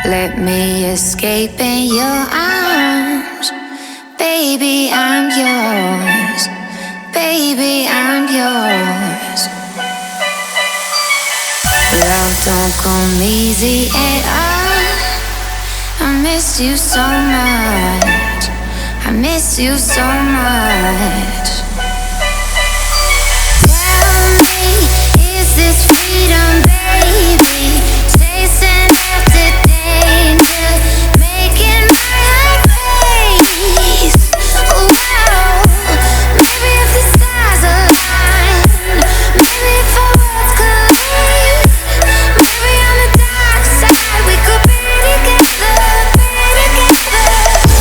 Let me escape in your arms. Baby, I'm yours. Baby, I'm yours. Love don't come easy at all. I miss you so much. I miss you so much. Tell me, is this freedom, baby? Chasing after danger, making my heart race. Oh, wow. Maybe if the stars align, maybe if our worlds collide, maybe on the dark side we could be together, be together.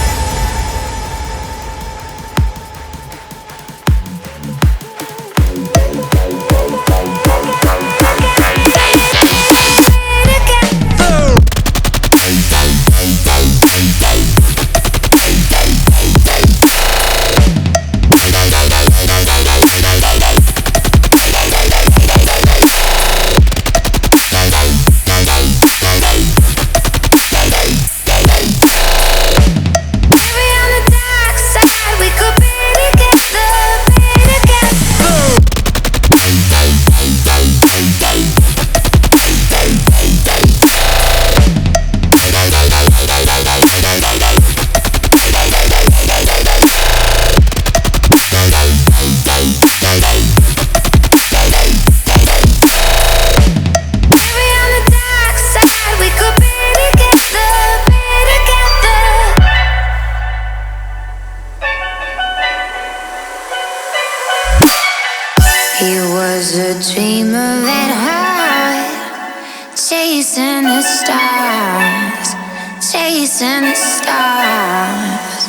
He was a dreamer at heart, chasing the stars, chasing the stars.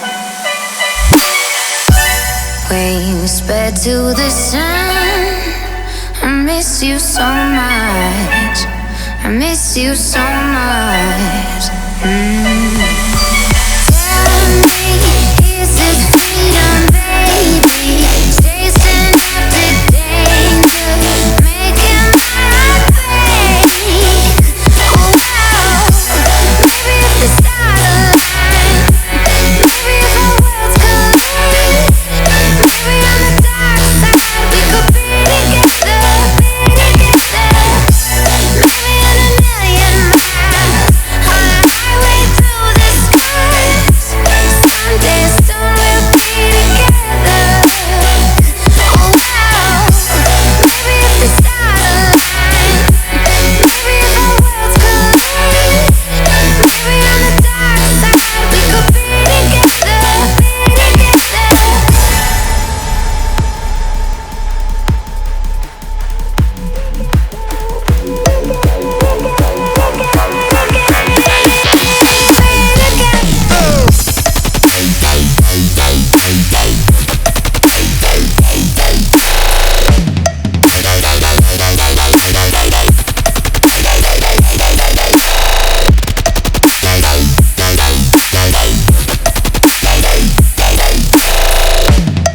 Wings spread to the sun. I miss you so much. I miss you so much. Tell me, is this freedom, baby? Chasing after danger, making my heart break. Oh, wow. Maybe if the stars align, maybe if our worlds collide, maybe on the dark side we could be together, be together. Maybe in a million miles on a highway through the skies, someday soon we'll be together. Oh, wow. Maybe if the stars align, maybe if our worlds collide, maybe on the dark side we could be together, be together.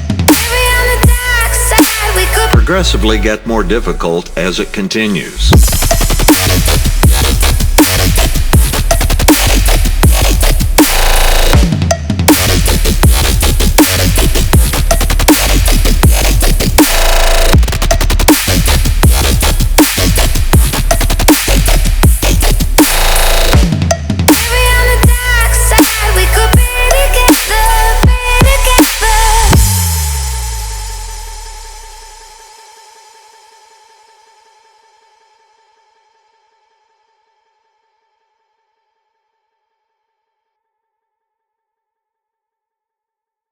Progressively get more difficult as it continues.